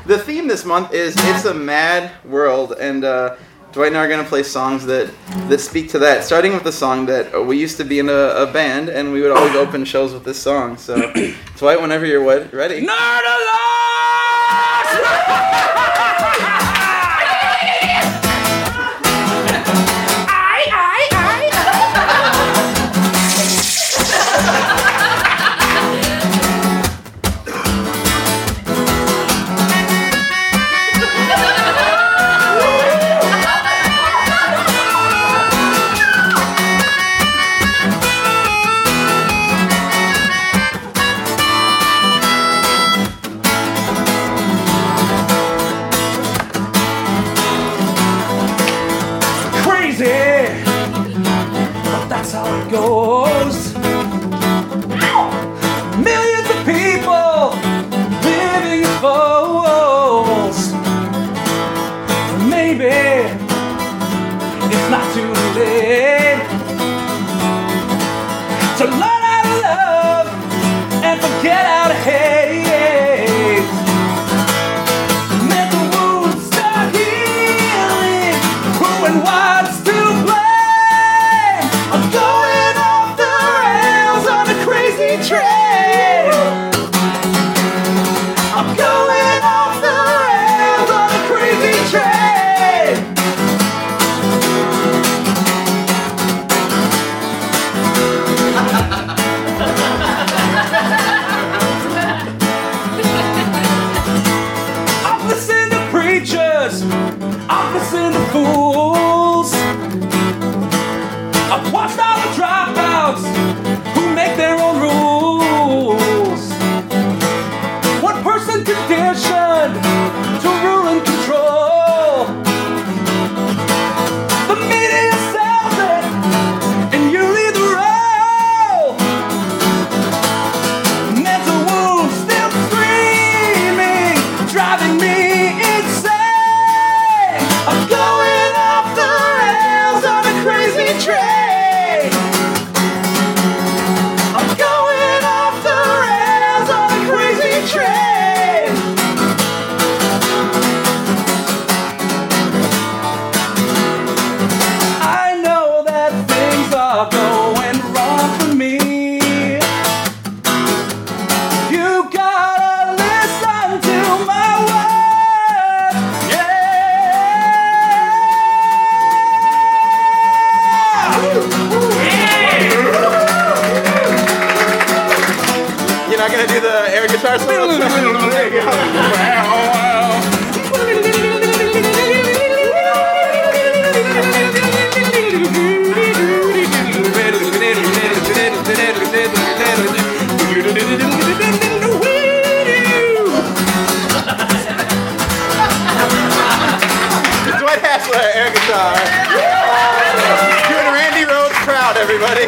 The theme this month is It's a Mad World, and Dwight and I are going to play songs that speak to that, starting with the song that we used to be in a band, and we would always open shows with this song. So, Dwight, whenever you're ready. Nerd alert! But that's how it goes. Millions of people living as fools. Maybe it's not too late to learn how to love and forget how to hate. Mental wounds start healing. Who and what's to blame? I'm going off the rails on a crazy train. I'm going off the rails on a crazy train. I've listened to preachers, I've listened to fools. I've watched all the dropouts who make their own rules. One person conditioned to rule and control. The media sells it, and you lead the role. Mental wounds still screaming, driving me insane. I'm going off the rails on a crazy train. I'm going off the rails on a crazy train. I know that things are going wrong for me. You gotta listen to my words, You're not going to do the air guitar solo? There you go. Dwight Hassler, air guitar. Doing Randy Rhoads proud, everybody.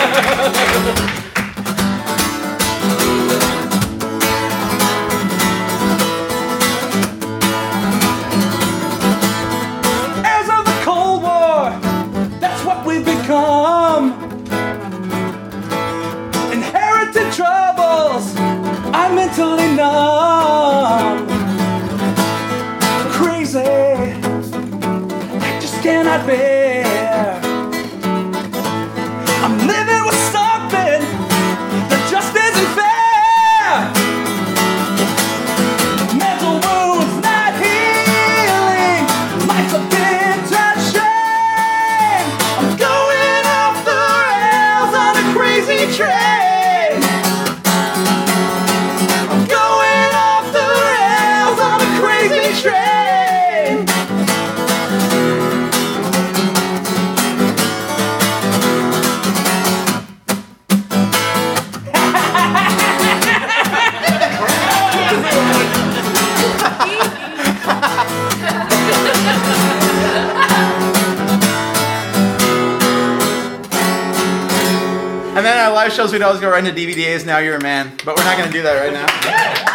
Heirs of the Cold War, that's what we've become. Inherited troubles, I'm mentally numb. Crazy, I just cannot bear. I'm living with something that just isn't fair. Mental wounds not healing, life's a bitter shame. I'm going off the rails on a crazy train. I'm going off the rails on a crazy train. And then at our live shows, we'd always go right into DVDs, Now You're a Man. But we're not going to do that right now.